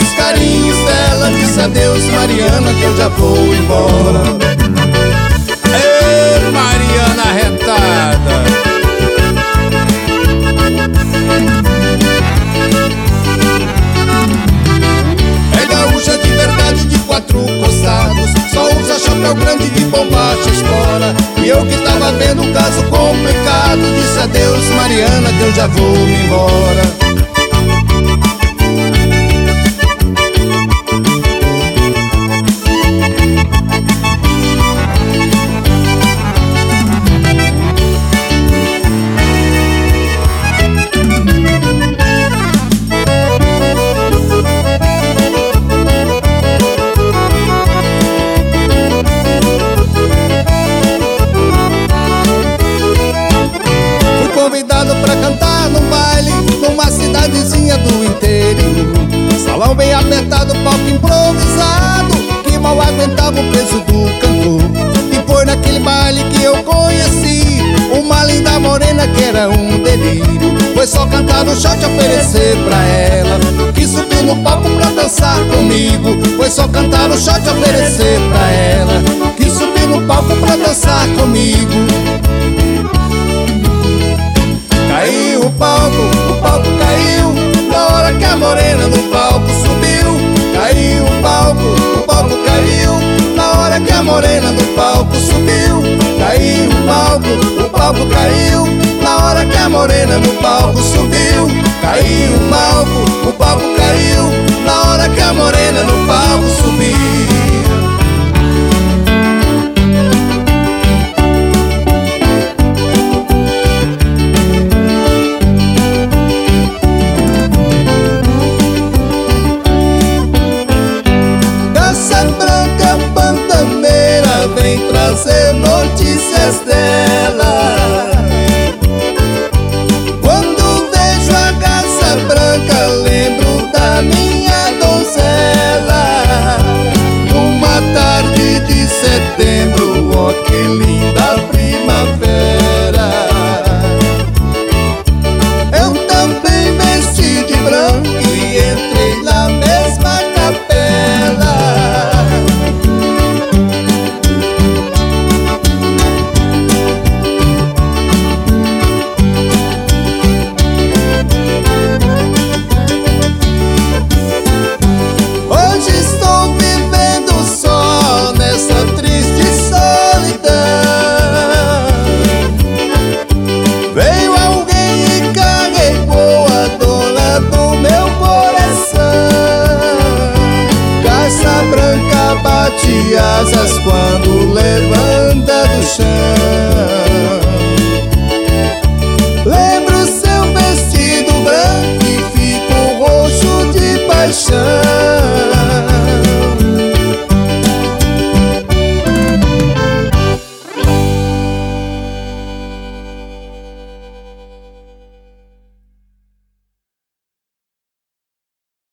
os carinhos dela. Disse adeus, Mariana, que eu já vou embora. Ê, Mariana arretada. É gaúcha de verdade, de 4 costados, só usa chapéu grande de bombacha espora. E eu que tava vendo um caso complicado, disse adeus, Mariana, que eu já vou me embora. Convidado pra cantar num baile numa cidadezinha do interior. Salão bem apertado, palco improvisado, que mal aguentava o peso do cantor. E foi naquele baile que eu conheci uma linda morena que era um delírio. Foi só cantar no shot e oferecer pra ela, que subiu no palco pra dançar comigo. Foi só cantar no shot e oferecer pra ela, que subiu no palco pra dançar comigo. Caiu o palco caiu, na hora que a morena no palco subiu. Caiu o palco caiu, na hora que a morena no palco subiu. Caiu o palco caiu, na hora que a morena no palco subiu. Caiu o palco caiu, na hora que a morena no palco subiu. Vem trazer notícias dela. Quando vejo a garça branca, lembro da minha donzela. Numa tarde de setembro, ó que linda primavera. Eu também vesti de branco e entrei na mesma capela. Bate asas quando levanta do chão. Lembro seu vestido branco e fico roxo de paixão.